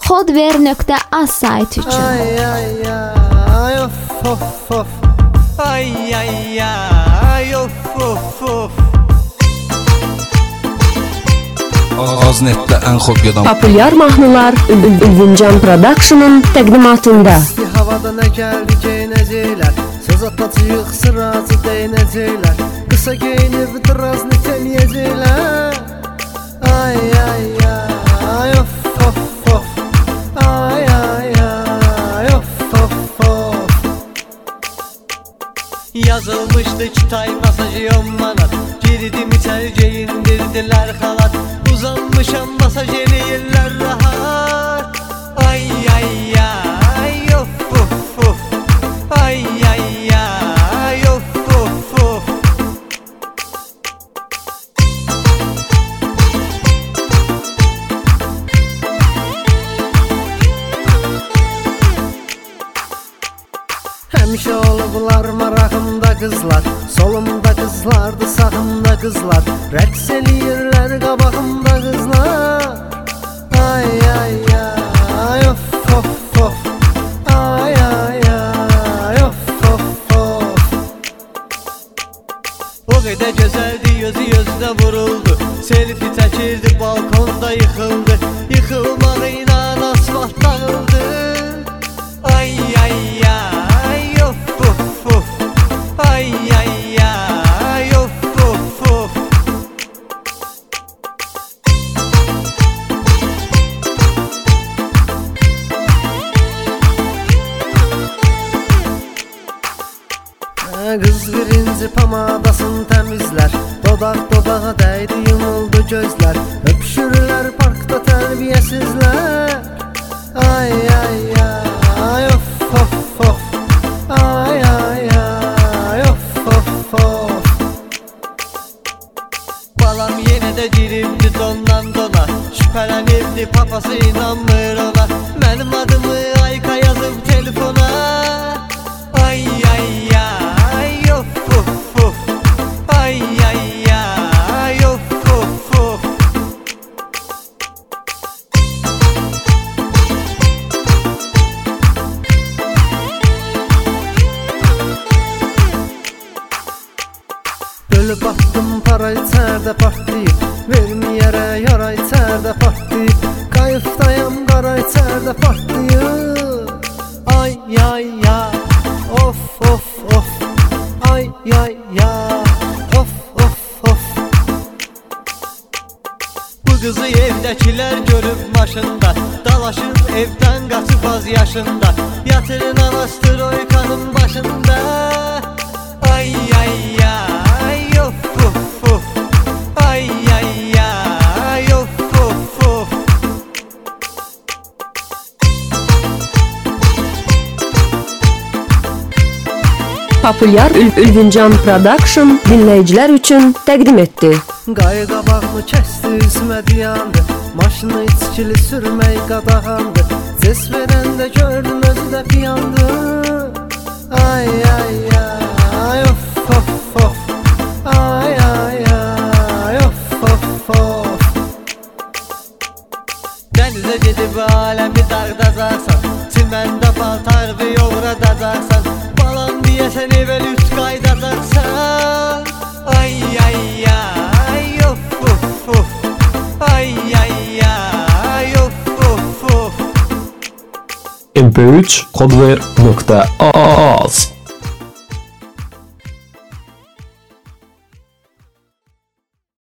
Kodver.az sayti üçün. Ay ay ay of of of. Ay ay ay of of of. Aznetdə ən xobyadan Populyar mahnılar Ülvüncan Production'ın təqdimatında. İsti havada nə gəldi geynəcəklər, söz atacaq sıracı deynəcəklər, qısa geyinib dıraz nitələyəcəklər. Ay ay ay of of of. Ay ay ay of of of. Yazılmışdı kitay masajı 10 manat, girdim içeri geyindirdiler halat. Uzanmışam masaj eləyirlər rahat. Ay ay ay of of of. Ay ay ay of of of. Həmişə olublar marağımda qızlar, solumda qızlardı, sağımda qızlar, rəqs eləyirlər qabağımda qızlar. Ay ay ay of of of. Ay ay ay of of of. O qədər gözəldi, gözü gözünə vuruldu, selfie çəkirdi, balkonda yıxıldı, yıxılmağıyla asfalt dağıldı. Ay ay ay of of of. Ay ay ay of of of. Qız birinci pamadasını təmizlər, dodaq dodağa dəydi, yumuldu gözlər, öpüşürlər parkda tərbiyəsizlər. Ay ay ay of of of. Ay ay ay of of of. Balam yenə də giribdi dondan dona, şübhələnibdi papası inanmır ona, mənim adımı Ayka yazıb telefona. Ay ay ay of of of. Ay ay ay of of of. Ölüb atdım para içərdə partlayıb, verməyərə yara içərdə partlayıb, qayıfdayam qara içərdə partlayıb. Ay ay ay of of of. Ay ay ay of of of. Bu qızı evdəkilər görüb maşında, dalaşıb evdən qaçıb az yaşında, yatırın anastroykanın başında. Ay ay ay of of of. Ay ay ay of of of. Populyar Ülvüncan Production dinləyicilər üçün təqdim etdi. Qayı qabağını kəsdi, üzmə diyandı, maşını içkili sürmək qadağandı, ses verəndə gördüm özü də piyandı. Ay ay ay of of of. Ay ay ay of of of. Dənizə gedib aləmi dağdacaqsan, çiməndə paltarı yoğradacaqsan, balam deyəsən evə lüt qaydacaqsan. Ay ay ay of of of. Ay ay ay of of of. mp3 kodver.az